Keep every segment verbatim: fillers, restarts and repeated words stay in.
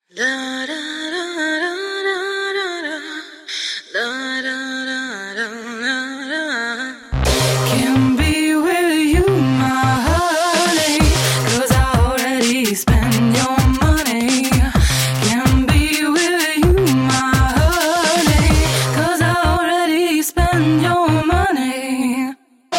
Can be with you, my honey, 'cause I already spent your money. Can be with you, my honey, 'cause I already spent your money.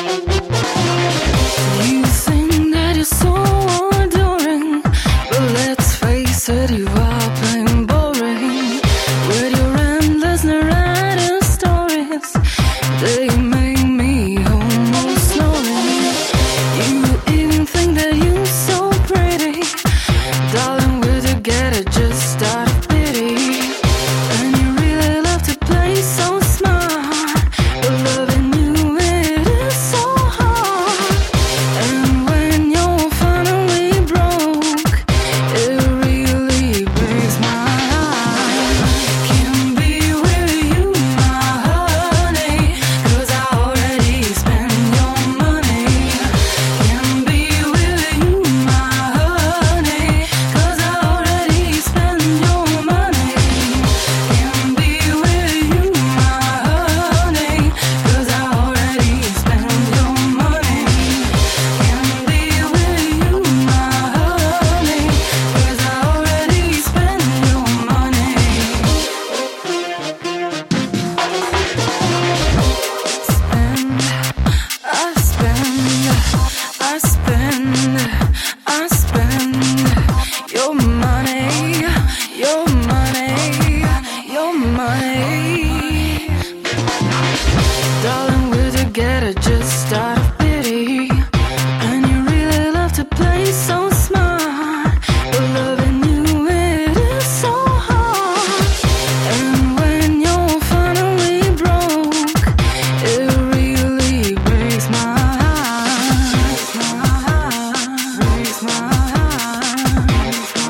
You think that you're so adoring, but let's face it, you are plain boring. With your endless narrative stories, they make me almost snoring. You even think that you're so pretty, darling, we're together just out of pity. And you really love to play so smart, but loving you, it is so hard. And when you're finally broke, it really breaks my heart. Can be with you, my honey, 'cause I already spent your money. Can be with you, my honey, 'cause I already spent your money. Can be with you, my honey, 'cause I already spent your money. Can be with you, my honey, 'cause I already spent your money. Spend, I spend, I spend, I spend your money, your money, your money. Darling, we're together just out of pity. And you really love to play so smart, but loving you, it is so hard. And when you're finally broke, it really breaks my heart. Breaks my heart. Breaks my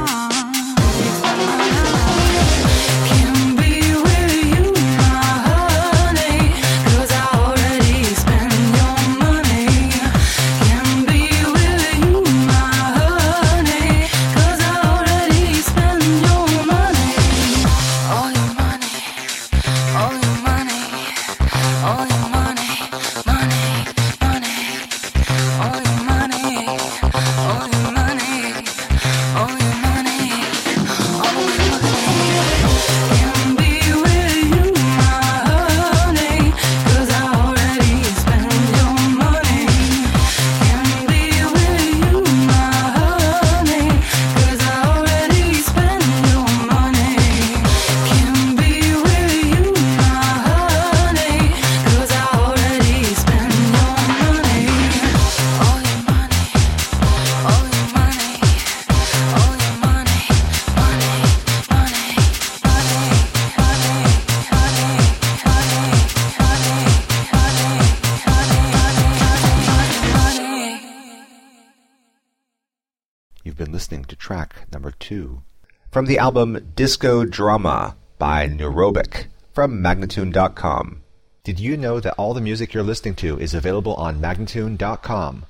heart. Can be with you, my honey, 'cause I already spent your money. Can be with you, my honey, 'cause I already spent your money. All your money, all your money, all your money, money, money. All your money, all your money, all your money, all your money. Can be with you, my honey, 'cause I already spent your money. Can be with you, my honey, 'cause I already spent your money. Can be with you, my honey, 'cause I already spent your money. All your money, all your money, all your money, money, money, money, honey, honey, honey, honey, honey, honey, honey. You've been listening to track number two from the album Disco Drama by Neurobic from Magnatune dot com. Did you know that all the music you're listening to is available on Magnatune dot com?